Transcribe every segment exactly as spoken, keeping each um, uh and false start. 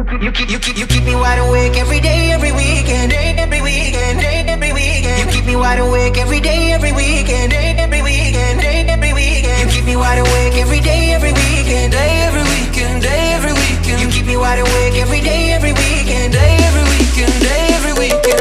You keep, you keep, you keep me wide awake every day, every weekend, day, every weekend, day, every weekend. You keep me wide awake every day, every weekend, day, every weekend, day, every weekend. You keep me wide awake every day, every weekend, day, every weekend, day, every weekend. You keep me wide awake every day, every weekend, day, every weekend, day, every weekend.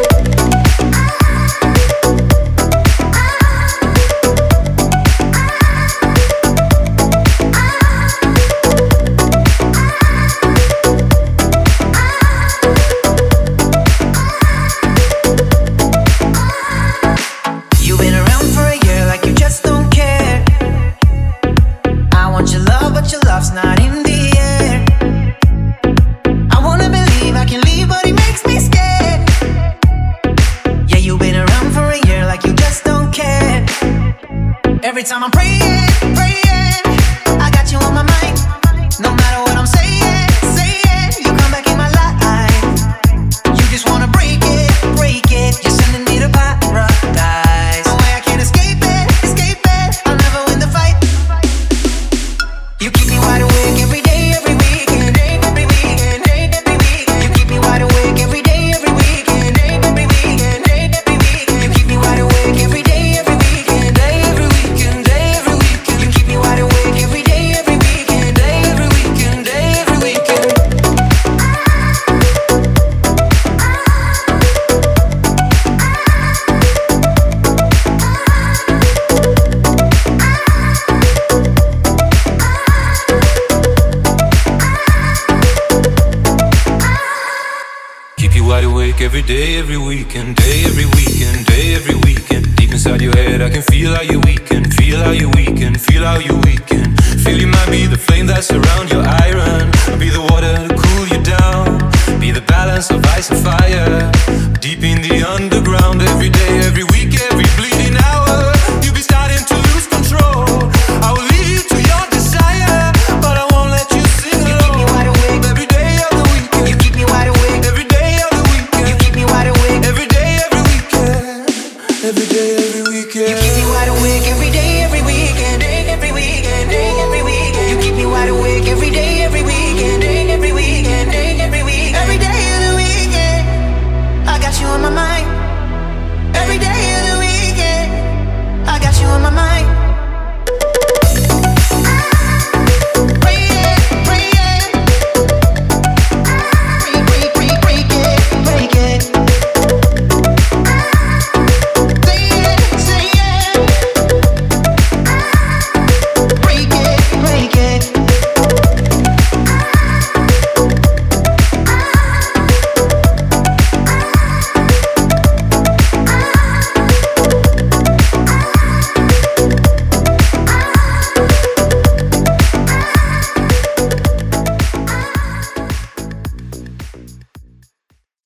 Not in the air. I wanna believe I can leave, but it makes me scared. Yeah, you've been around for a year like you just don't care. Every time I'm praying, praying, I got you on my mind. No matter what I'm saying, saying, you come back in my life. You just wanna break it, break it. You're sending me to paradise. No way I can't escape it, escape it. I'll never win the fight. You keep me wide awake every day, every weekend, day, every weekend, day, every weekend. You keep me wide awake every day, every weekend, day, every weekend, day, every weekend. You keep me wide awake every day, every weekend, day, every weekend, day, every weekend. You keep me wide awake every day, every weekend, day, every weekend, day, every weekend. Keep you wide awake every day, every weekend, day, every weekend, day, every weekend. Deep inside your head, I can feel how you weaken, feel how you weaken, feel how you weaken. Feel you might be the flame that surrounds your iron. I'll be the